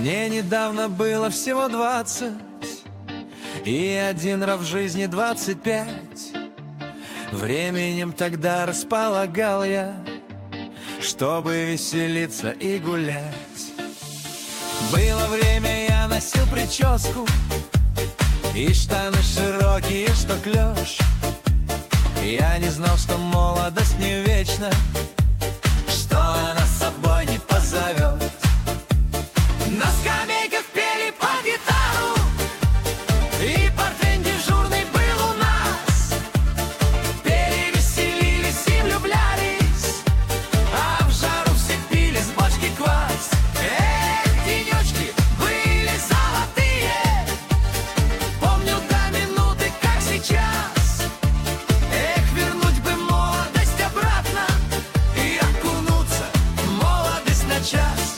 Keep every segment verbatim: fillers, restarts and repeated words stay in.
Мне недавно было всего двадцать, и один раз в жизни двадцать пять. Временем тогда располагал я, чтобы веселиться и гулять. Было время, я носил прическу и штаны широкие, что клеш. Я не знал, что молодость не вечна, что она с собой не позовет. На скамейках пели под гитару, и портрет дежурный был у нас. Пели, веселились и влюблялись, а в жару все пили с бочки квас. Эх, денечки были золотые, помню до минуты, как сейчас. Эх, вернуть бы молодость обратно и окунуться в молодость на час.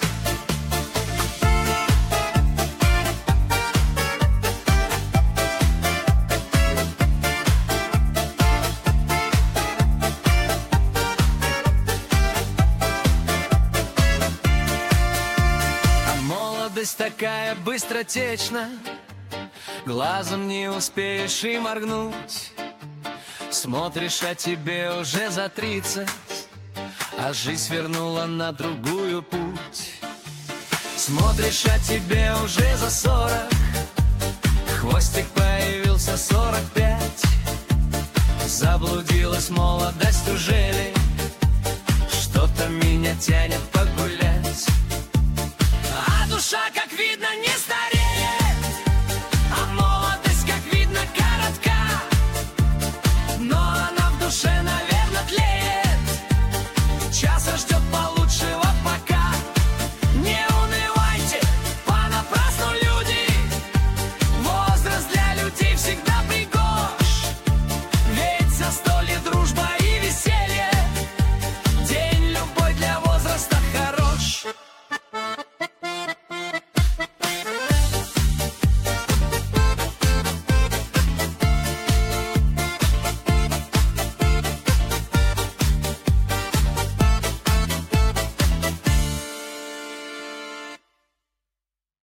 Такая быстротечна, глазом не успеешь и моргнуть. Смотришь, а тебе уже за тридцать, а жизнь свернула на другую путь. Смотришь, а тебе уже за сорок, хвостик появился сорок пять. Заблудилась молодость, уже ли что-то меня тянет погулять.